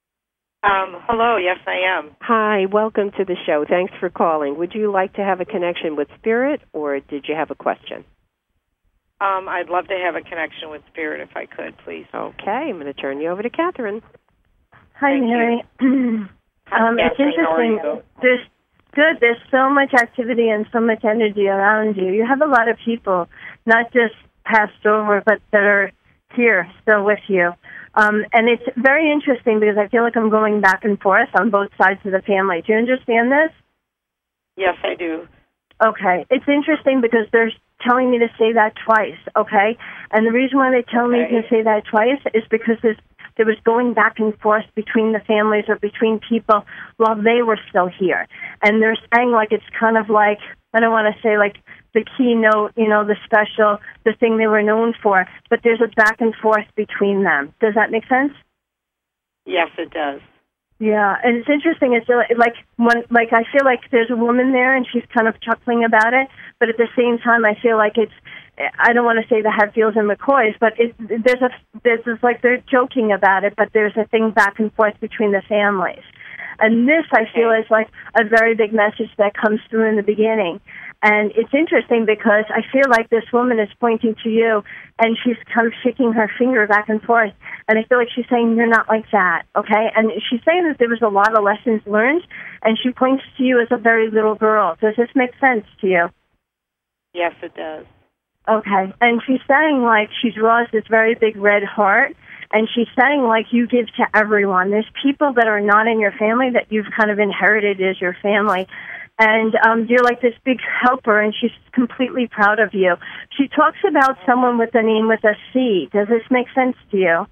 Um, hello, yes, I am. Hi, welcome to the show. Thanks for calling. Would you like to have a connection with Spirit, or did you have a question? Um, I'd love to have a connection with Spirit if I could, please. Okay, I'm going to turn you over to Catherine. Hi, Thank Mary. um, it's Catherine, how are interesting. you? There's good. There's so much activity and so much energy around you. You have a lot of people, not just passed over, but that are here still with you. Um, and it's very interesting because I feel like I'm going back and forth on both sides of the family. Do you understand this? Yes, I do. Okay. It's interesting because they're telling me to say that twice, okay? And the reason why they tell Okay. me to say that twice is because there's, there was going back and forth between the families or between people while they were still here. And they're saying like it's kind of like, I don't want to say like the keynote, you know, the special, the thing they were known for, but there's a back and forth between them. Does that make sense? Yes, it does. Yeah, and it's interesting. It's like when, like I feel like there's a woman there, and she's kind of chuckling about it. But at the same time, I feel like it's. I don't want to say the Hatfields and McCoys, but it, there's a there's this, like they're joking about it, but there's a thing back and forth between the families. And this, I feel, is like a very big message that comes through in the beginning. And it's interesting because I feel like this woman is pointing to you, and she's kind of shaking her finger back and forth. And I feel like she's saying, you're not like that, okay? And she's saying that there was a lot of lessons learned, and she points to you as a very little girl. Does this make sense to you? Yes, it does. Okay. And she's saying, like, she draws this very big red heart, and she's saying, like, you give to everyone. There's people that are not in your family that you've kind of inherited as your family. And um, you're like this big helper, and she's completely proud of you. She talks about someone with a name with a C. Does this make sense to you?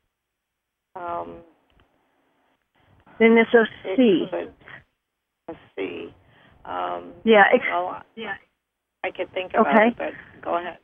Um, Initial C. Could, let's see. Um, Yeah. Ex- well, yeah. I could think about Okay. it, but go ahead.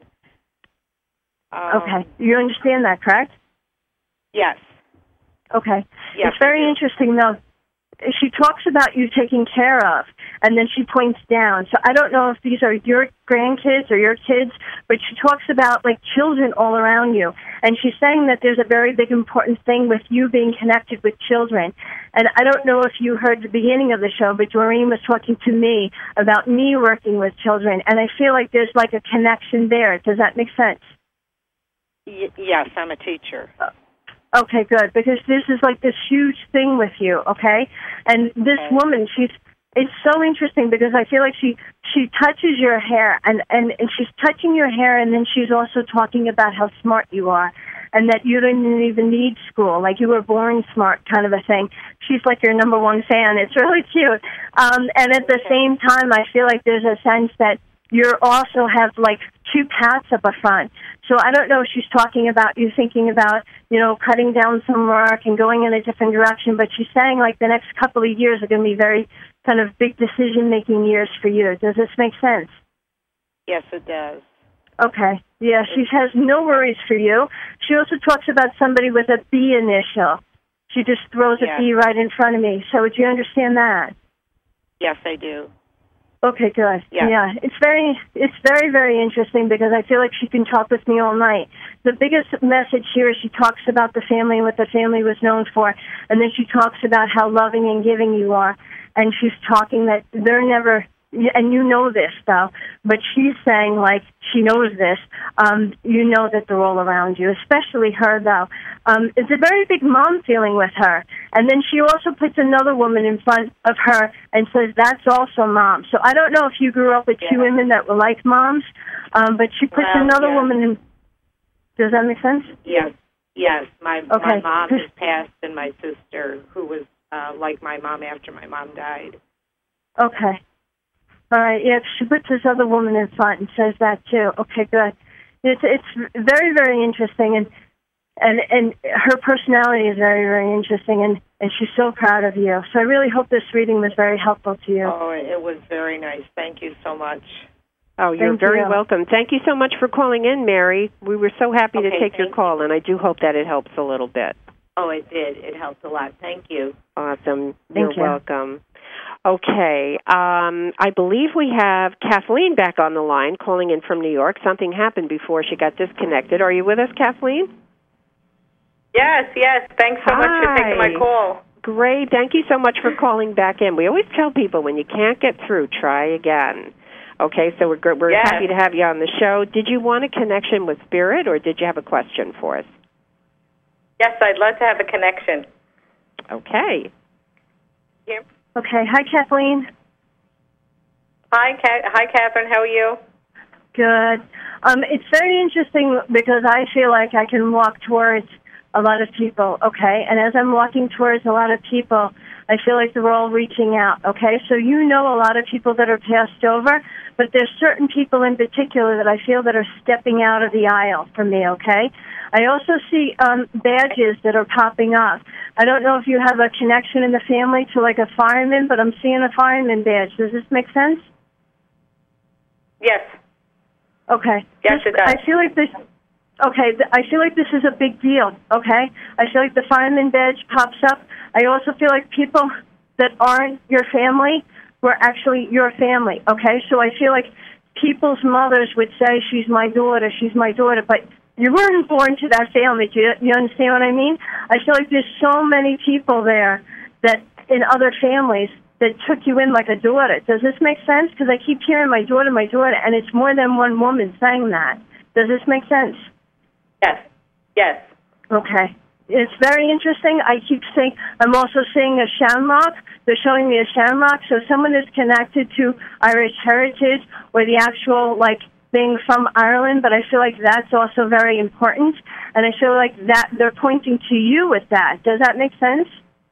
Um, okay. You understand that, correct? Yes. Okay. Yes, It's very interesting, though. She talks about you taking care of, and then she points down. So I don't know if these are your grandkids or your kids, but she talks about, like, children all around you. And she's saying that there's a very big important thing with you being connected with children. And I don't know if you heard the beginning of the show, but Doreen was talking to me about me working with children. And I feel like there's, like, a connection there. Does that make sense? Y- yes, I'm a teacher. Okay, good, because this is like this huge thing with you, okay? And this Okay. woman, she's, it's so interesting because I feel like she, she touches your hair, and, and, and she's touching your hair, and then she's also talking about how smart you are, and that you didn't even need school, like you were born smart kind of a thing. She's like your number one fan. It's really cute. Um, and at the same time, I feel like there's a sense that you also have like two paths up a front. So I don't know if she's talking about you thinking about, you know, cutting down some work and going in a different direction, but she's saying like the next couple of years are going to be very kind of big decision-making years for you. Does this make sense? Yes, it does. Okay. Yeah, she has no worries for you. She also talks about somebody with a B initial. She just throws Yeah. a B right in front of me. So do you understand that? Yes, I do. Okay, good. Yeah. yeah. It's very it's very, very interesting because I feel like she can talk with me all night. The biggest message here is she talks about the family and what the family was known for, and then she talks about how loving and giving you are, and she's talking that they're never, and you know this, though, but she's saying, like, she knows this, um, you know that they're all around you, especially her, though. Um, it's a very big mom feeling with her. And then she also puts another woman in front of her and says, that's also mom. So I don't know if you grew up with Yeah. two women that were like moms, um, but she puts Well, another yeah. woman in. Does that make sense? Yes, yes. My Okay. my mom has passed, and my sister, who was uh, like my mom after my mom died. Okay. All right, yeah, she puts this other woman in front and says that too. Okay, good. It's it's very, very interesting, and and and her personality is very, very interesting, and, and she's so proud of you. So I really hope this reading was very helpful to you. Oh, it was very nice. Thank you so much. Oh, you're Thank very you. welcome. Thank you so much for calling in, Mary. We were so happy to Okay, take your thank call, and I do hope that it helps a little bit. Oh, it did. It helped a lot. Thank you. Awesome. Thank You're you. welcome. Okay. Um, I believe we have Kathleen back on the line calling in from New York. Something happened before she got disconnected. Are you with us, Kathleen? Yes, yes. Thanks so much for taking my Hi. call. Great. Thank you so much for calling back in. We always tell people when you can't get through, try again. Okay, so we're good. We're Yes. happy to have you on the show. Did you want a connection with Spirit, or did you have a question for us? Yes, I'd love to have a connection. Okay. Here. Okay. Hi, Kathleen. Hi, Ca- Hi, Catherine. How are you? Good. Um, it's very interesting because I feel like I can walk towards a lot of people, okay? And as I'm walking towards a lot of people, I feel like they're all reaching out, okay? So you know a lot of people that are passed over, but there's certain people in particular that I feel that are stepping out of the aisle for me, okay? I also see um, badges that are popping up. I don't know if you have a connection in the family to like a fireman, but I'm seeing a fireman badge. Does this make sense? Yes. Okay. Yes, it does. I feel like this... Okay, th- I feel like this is a big deal, okay? I feel like the fireman badge pops up. I also feel like people that aren't your family were actually your family, okay? So I feel like people's mothers would say, she's my daughter, she's my daughter, but you weren't born to that family. Do you, you understand what I mean? I feel like there's so many people there that in other families that took you in like a daughter. Does this make sense? Because I keep hearing my daughter, my daughter, and it's more than one woman saying that. Does this make sense? Yes. Yes. Okay. It's very interesting. I keep seeing, I'm also seeing a shamrock. They're showing me a shamrock. So someone is connected to Irish heritage or the actual, like, thing from Ireland, but I feel like that's also very important. And I feel like that they're pointing to you with that. Does that make sense?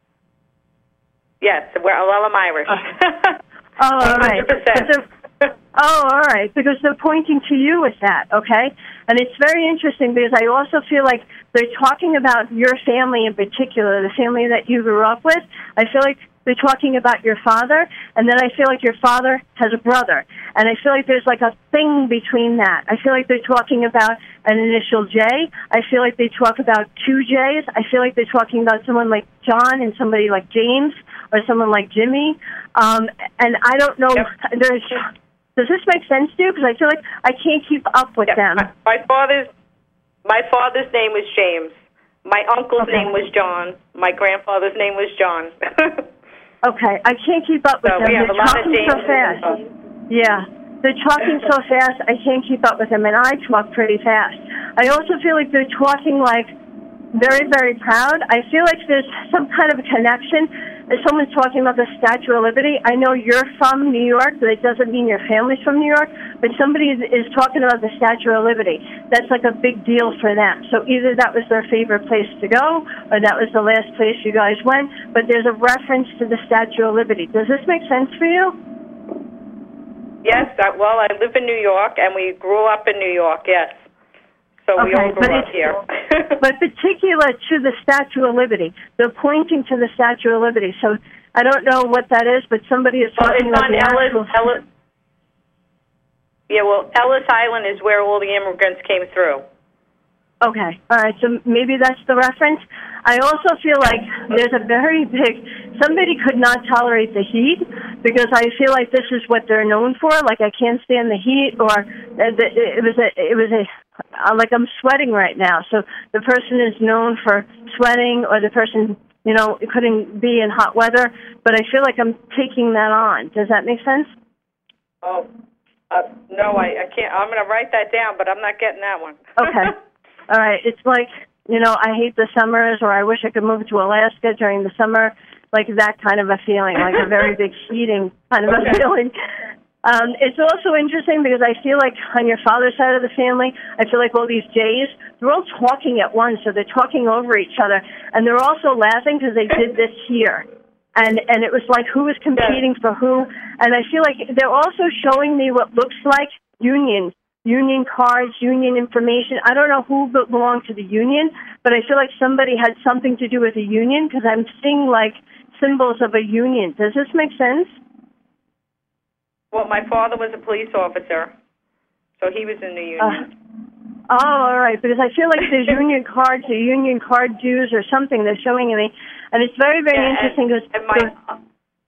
Yes. Well, well I'm Irish. Oh, all right. one hundred percent. Oh, all right, because they're pointing to you with that, okay? And it's very interesting because I also feel like they're talking about your family in particular, the family that you grew up with. I feel like they're talking about your father, and then I feel like your father has a brother. And I feel like there's like a thing between that. I feel like they're talking about an initial J. I feel like they talk about two J's. I feel like they're talking about someone like John and somebody like James or someone like Jimmy. Um, and I don't know, yep. there's... Does this make sense to you? Because I feel like I can't keep up with yep. them. My, my father's my father's name was James. My uncle's okay. name was John. My grandfather's name was John. Okay, I can't keep up with so them. We have They're a lot talking of James so fast. Yeah, they're talking so fast. I can't keep up with them, and I talk pretty fast. I also feel like they're talking like very, very proud. I feel like there's some kind of a connection. Someone's talking about the Statue of Liberty. I know you're from New York, but it doesn't mean your family's from New York. But somebody is, is talking about the Statue of Liberty. That's like a big deal for them. So either that was their favorite place to go, or that was the last place you guys went. But there's a reference to the Statue of Liberty. Does this make sense for you? Yes. I, well, I live in New York, and we grew up in New York, yes. So we okay, all grew but up here. But particular to the Statue of Liberty, they're pointing to the Statue of Liberty. So I don't know what that is, but somebody is well, talking it's about on the Ellis, actual... Ellis. Yeah, well, Ellis Island is where all the immigrants came through. Okay, all right, so maybe that's the reference. I also feel like there's a very big, somebody could not tolerate the heat because I feel like this is what they're known for. Like I can't stand the heat, or it was a, it was a, like I'm sweating right now. So the person is known for sweating, or the person, you know, couldn't be in hot weather. But I feel like I'm taking that on. Does that make sense? Oh, uh, no, I, I can't. I'm going to write that down, but I'm not getting that one. Okay. All right, it's like, you know, I hate the summers, or I wish I could move to Alaska during the summer, like that kind of a feeling, like a very big heating kind of okay. a feeling. Um, it's also interesting because I feel like on your father's side of the family, I feel like all these J's, they're all talking at once, so they're talking over each other, and they're also laughing because they did this here. And and it was like who was competing for who, and I feel like they're also showing me what looks like unions. Union cards, union information. I don't know who belonged to the union, but I feel like somebody had something to do with the union because I'm seeing like symbols of a union. Does this make sense? Well, my father was a police officer, so he was in the union. Uh, oh, all right, because I feel like there's union cards or union card dues or something they're showing me, and it's very, very yeah, interesting. And, and my,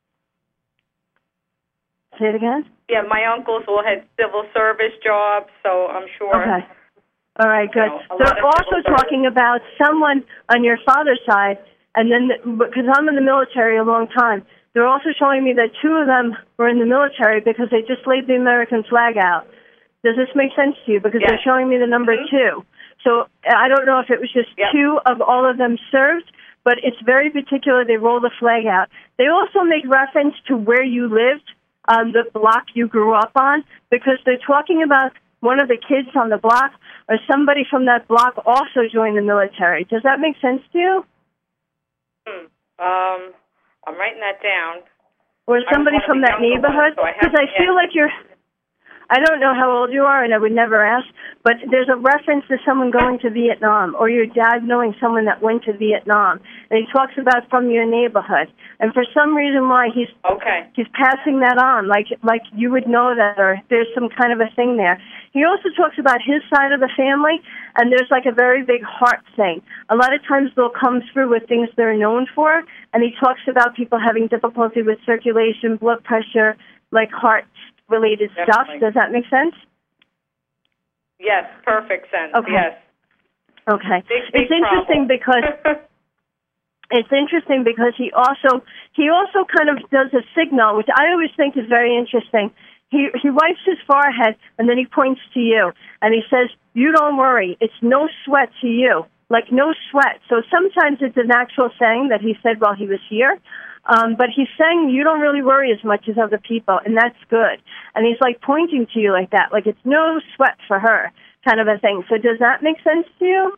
Say it again? Yeah, my uncles all had civil service jobs, so I'm sure. Okay. All right, good. You know, They're also talking about someone on your father's side, and then, because I'm in the military a long time, they're also showing me that two of them were in the military because they just laid the American flag out. Does this make sense to you? Because yes. they're showing me the number mm-hmm. two. So I don't know if it was just yep. two of all of them served, but it's very particular. They roll the flag out. They also make reference to where you lived, um, the block you grew up on, because they're talking about one of the kids on the block or somebody from that block also joined the military. Does that make sense to you? Hmm. Um, I'm writing that down. Or somebody from that neighborhood? Because I, I feel like you're... I don't know how old you are, and I would never ask, but there's a reference to someone going to Vietnam, or your dad knowing someone that went to Vietnam. And he talks about from your neighborhood. And for some reason why he's okay. he's passing that on, like like you would know that, or there's some kind of a thing there. He also talks about his side of the family, and there's like a very big heart thing. A lot of times they'll come through with things they're known for, and he talks about people having difficulty with circulation, blood pressure, like heart related Definitely. stuff. Does that make sense? Yes, perfect sense. Okay. Yes. Okay. Big, big it's interesting problem. because it's interesting because he also he also kind of does a signal, which I always think is very interesting. He he wipes his forehead and then he points to you and he says, "You don't worry. It's no sweat to you." Like no sweat. So sometimes it's an actual saying that he said while he was here. Um, but he's saying you don't really worry as much as other people, and that's good. And he's like pointing to you like that, like it's no sweat for her, kind of a thing. So does that make sense to you?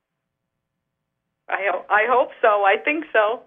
I hope, I hope so. I think so.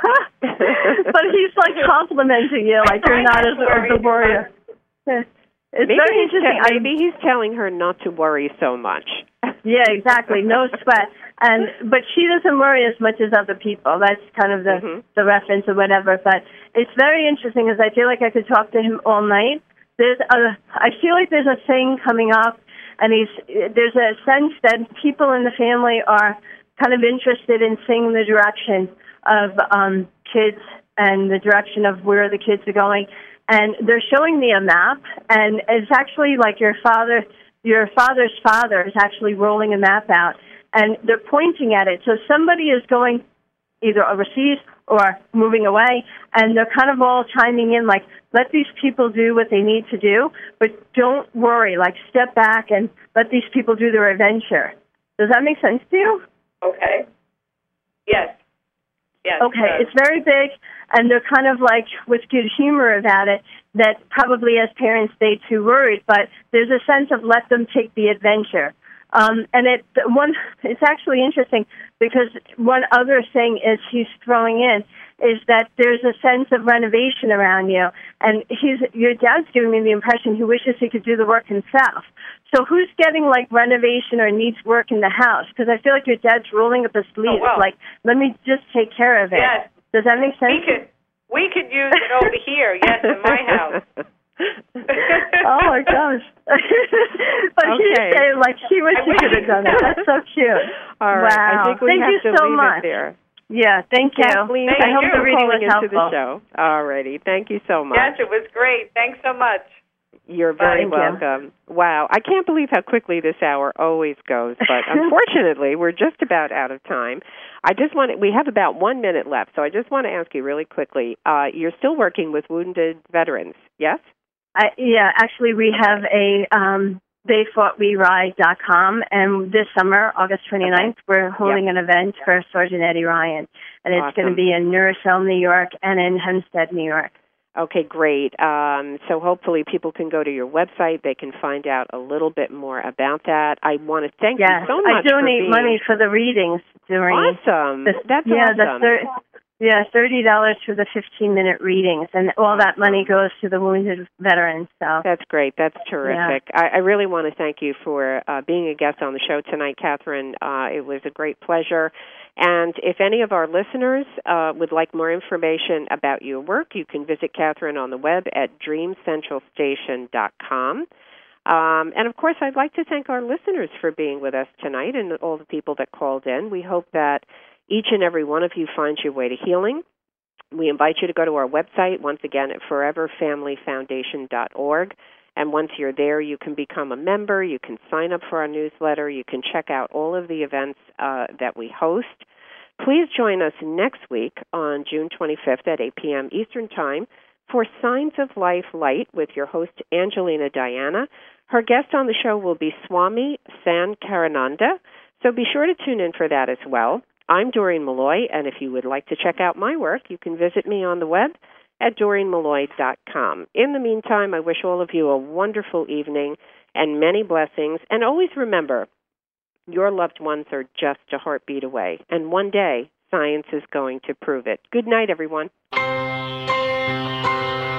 But he's like complimenting you, like you're not as a warrior. It's maybe very he's interesting. Te- maybe he's telling her not to worry so much. Yeah, exactly. No sweat. And but she doesn't worry as much as other people. That's kind of the mm-hmm. the reference or whatever. But it's very interesting because I feel like I could talk to him all night. There's a, I feel like there's a thing coming up, and he's there's a sense that people in the family are kind of interested in seeing the direction of um, kids and the direction of where the kids are going. And they're showing me a map, and it's actually like your father. Your father's father is actually rolling a map out, and they're pointing at it. So somebody is going either overseas or moving away, and they're kind of all chiming in like, let these people do what they need to do, but don't worry, like step back and let these people do their adventure. Does that make sense to you? Okay. Yes. Yes. Okay, it's very big, and they're kind of like with good humor about it, that probably as parents they too worried, but there's a sense of let them take the adventure. Um, and it one it's actually interesting because one other thing is he's throwing in is that there's a sense of renovation around you, and he's your dad's giving me the impression he wishes he could do the work himself. So who's getting like renovation or needs work in the house? Because I feel like your dad's rolling up his sleeves, oh, well. like let me just take care of it. Yes. Does that make sense? We could we could use it over here. Yes, in my house. Oh my gosh! But okay. she's saying like she wish she could have done it. That's so cute. All right. Wow. I think we thank have you to so leave much. it there. Yeah, thank you. Kathleen, thank I hope you the reading was calling into helpful. the show. All righty. Thank you so much. Yes, it was great. Thanks so much. You're very Thank welcome. You. Wow. I can't believe how quickly this hour always goes, but unfortunately, we're just about out of time. I just want to, we have about one minute left, so I just want to ask you really quickly. Uh, you're still working with wounded veterans, yes? I, yeah, actually, we have a um, they fought we ride dot com, and this summer, August twenty-ninth, okay. we're holding yep. an event for Sergeant Eddie Ryan, and it's awesome. going to be in New Rochelle, New York, and in Hempstead, New York. Okay, great. Um, so hopefully people can go to your website. They can find out a little bit more about that. I want to thank yes, you so much I donate for being... money for the readings during... Awesome. The, That's yeah, awesome. The thir- yeah, thirty dollars for the fifteen-minute readings, and all that money goes to the wounded veterans. So That's great. That's terrific. Yeah. I, I really want to thank you for uh, being a guest on the show tonight, Catherine. Uh, it was a great pleasure. And if any of our listeners uh, would like more information about your work, you can visit Catherine on the web at dream central station dot com. Um, and, of course, I'd like to thank our listeners for being with us tonight and all the people that called in. We hope that each and every one of you finds your way to healing. We invite you to go to our website, once again, at forever family foundation dot org. And once you're there, you can become a member. You can sign up for our newsletter. You can check out all of the events uh, that we host. Please join us next week on June twenty-fifth at eight p.m. Eastern Time for Signs of Life Light with your host, Angelina Diana. Her guest on the show will be Swami Sankarananda, so be sure to tune in for that as well. I'm Doreen Malloy, and if you would like to check out my work, you can visit me on the web at doreen malloy dot com. In the meantime, I wish all of you a wonderful evening and many blessings. And always remember, your loved ones are just a heartbeat away. And one day, science is going to prove it. Good night, everyone.